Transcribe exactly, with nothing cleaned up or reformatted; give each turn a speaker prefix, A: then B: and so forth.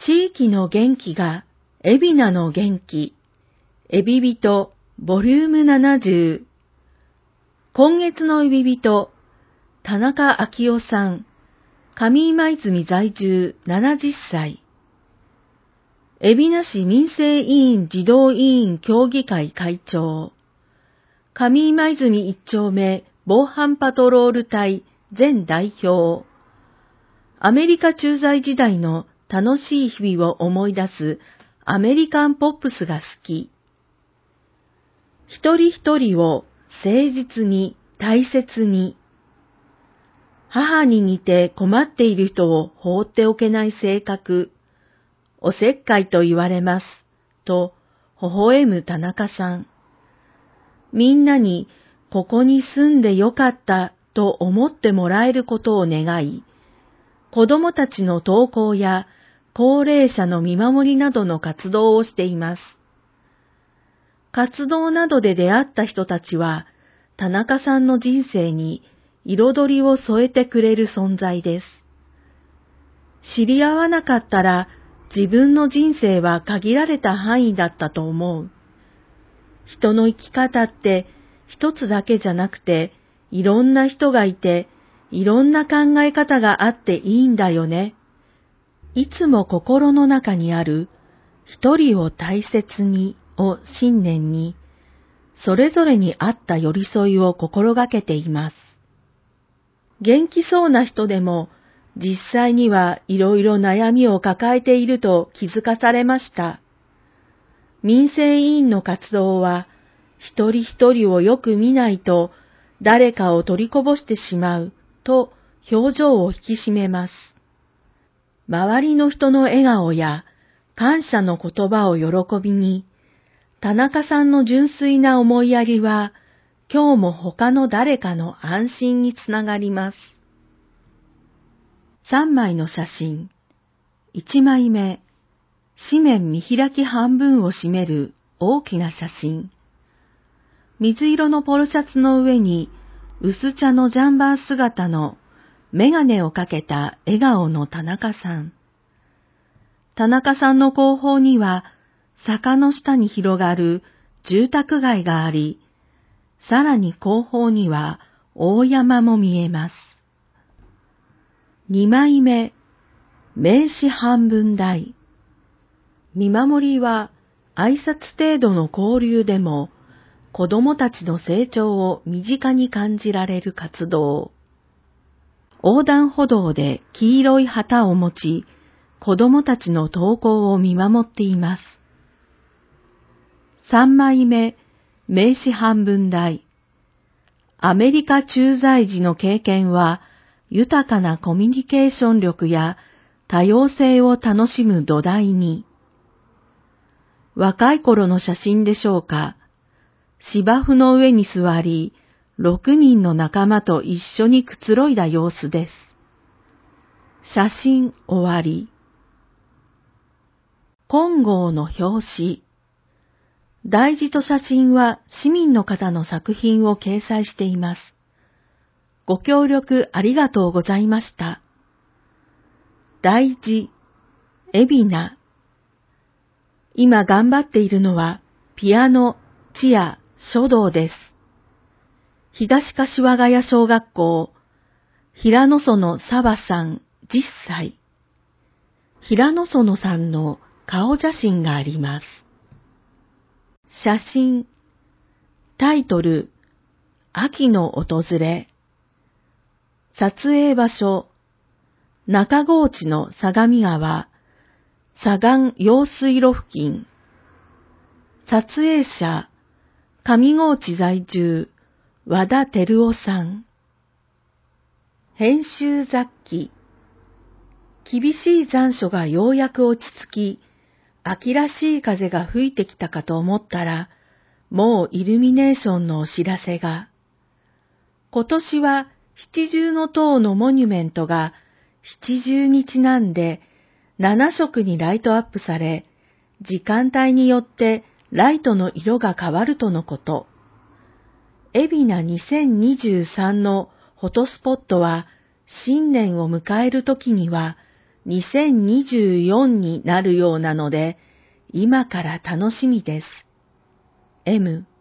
A: 地域の元気が海老名の元気、エビビトボリュームななじゅう。今月のエビビト、田中昭夫さん、上今泉在住ななじゅっさい。海老名市民生委員児童委員協議会会長、上今泉一丁目防犯パトロール隊前代表、アメリカ駐在時代の楽しい日々を思い出すアメリカンポップスが好き。一人一人を誠実に大切に。母に似て困っている人を放っておけない性格。おせっかいと言われます。と、微笑む田中さん。みんなにここに住んでよかったと思ってもらえることを願い、子供たちの登校や高齢者の見守りなどの活動をしています。活動などで出会った人たちは、田中さんの人生に彩りを添えてくれる存在です。知り合わなかったら自分の人生は限られた範囲だったと思う。人の生き方って一つだけじゃなくて、いろんな人がいて、いろんな考え方があっていいんだよね。いつも心の中にある一人を大切にを信念に、それぞれに合った寄り添いを心がけています。元気そうな人でも、実際にはいろいろ悩みを抱えていると気づかされました。民生委員の活動は、一人一人をよく見ないと誰かを取りこぼしてしまうと表情を引き締めます。周りの人の笑顔や感謝の言葉を喜びに、田中さんの純粋な思いやりは、今日も他の誰かの安心につながります。三枚の写真。一枚目、紙面見開き半分を占める大きな写真。水色のポロシャツの上に薄茶のジャンバー姿のメガネをかけた笑顔の田中さん。田中さんの後方には坂の下に広がる住宅街があり、さらに後方には大山も見えます。二枚目、名刺半分大。見守りは挨拶程度の交流でも、子供たちの成長を身近に感じられる活動。横断歩道で黄色い旗を持ち、子供たちの登校を見守っています。三枚目、名刺半分大。アメリカ駐在時の経験は、豊かなコミュニケーション力や多様性を楽しむ土台に。若い頃の写真でしょうか。芝生の上に座り、六人の仲間と一緒にくつろいだ様子です。写真終わり。金剛の表紙。題字と写真は市民の方の作品を掲載しています。ご協力ありがとうございました。題字、海老名。今頑張っているのはピアノ、チア、書道です。東柏ヶ谷小学校、平野園沢さんじゅっさい。平野園さんの顔写真があります。写真、タイトル、秋の訪れ。撮影場所、中河内の相模川、左岸用水路付近。撮影者、上河内在住、和田照夫さん。編集雑記。厳しい残暑がようやく落ち着き、秋らしい風が吹いてきたかと思ったら、もうイルミネーションのお知らせが。今年は七重塔のモニュメントが七重にちなんでなな色にライトアップされ、時間帯によってライトの色が変わるとのこと。海老名にせんにじゅうさんのフォトスポットは新年を迎えるときにはにせんにじゅうよんになるようなので、今から楽しみです。M